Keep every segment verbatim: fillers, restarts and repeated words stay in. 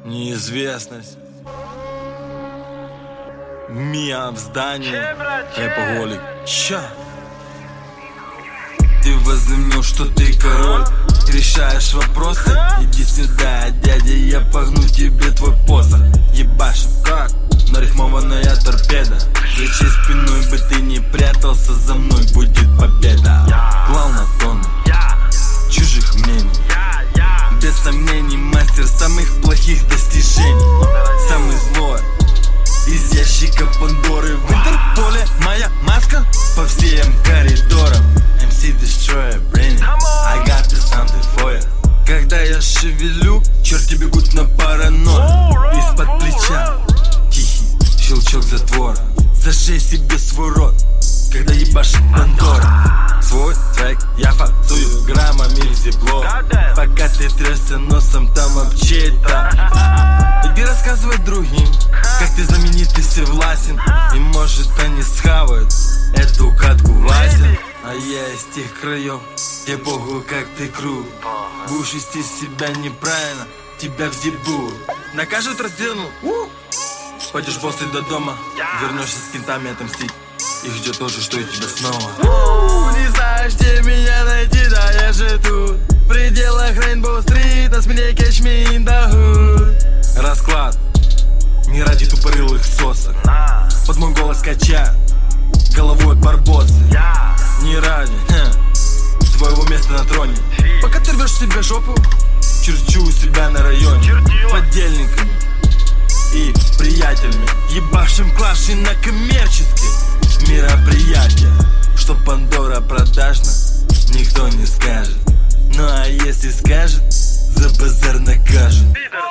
неизвестность. Мия в здании, рэпоголик. Ща. Ты возомнил, что ты король, решаешь вопросы. Иди сюда, дядя, я погну тебе твой посох. Ебашим как нарифмованная торпеда. За чьей спиной бы ты не прятался, за мной будет победа. Клал на тонны чужих мнений, без сомнений, мастер самых плохих достижений. Самый злой из ящика Пандоры. В Интерполе моя маска по всем коридорам. эм си Destroyer, Brainy, I got this something for you. Когда я шевелю, черти бегут на паранойю. Из-под плеча тихий щелчок затвора. Зашей себе свой рот, когда ебашит Пандора. Свой трек я фасую граммами в зипло. Пока ты трясся носом там об чей-то. Иди рассказывай другим, как ты знаменит и всевластен. И может они схавают эту катку властен. А я из тех краев, где богу как ты крут. Будешь вести себя неправильно, тебя взъебут. Накажут, разденут, пойдешь боссы до дома. Вернешься с кентами отомстить. Их ждет то же, что и тебя снова. Не знаешь, где меня найти, да я же тут. В пределах Rainbow Street, на смене catch me in the hood. Расклад не ради тупорылых сосок. Под мой голос качаю головой барбосы. Не ради ха, твоего места на троне. Пока ты рвешь себе жопу, черчу у себя на районе. Подельниками и приятелями ебашим клаши на коммерческие мероприятия. Что Пандора продажна, никто не скажет. Ну а если скажет, за базар накажет.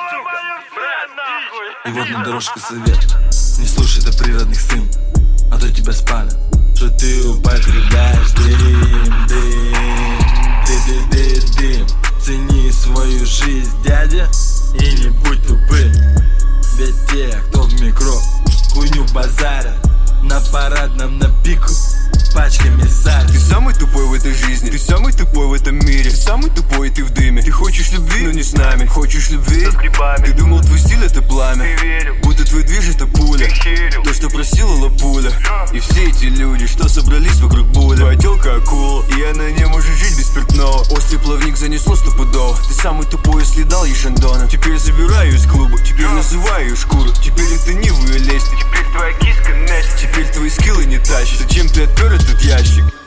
И вот на дорожку совет: не слушай это природных сын, а то тебя спалят. Что ты употребляешь дым, дым, дым, дым, дым. Цени свою жизнь, дядя, и не будь тупым. Ведь те, кто в микро хуйню базарят, на парадном на пику пачками садят. Ты самый тупой в этой жизни, ты самый тупой в этом мире. Ты самый тупой, ты в дыме. Ты хочешь любви, но не с нами. Хочешь любви, ты думал твой стиль это пламя. Будто твой движ это пуля, то, что просила лапуля. И все эти люди, что собрались вокруг буля. Твоя тёлка акула, и она не может жить без спиртного. Острый плавник занесло стопудово. Ты самый тупой, если дал ей шандона. Теперь забираю из клуба, теперь называю ее шкуру. Теперь это не в ее лесте, Теперь твоя киска Настя. теперь твои скиллы не тащат. Зачем ты отпер этот ящик?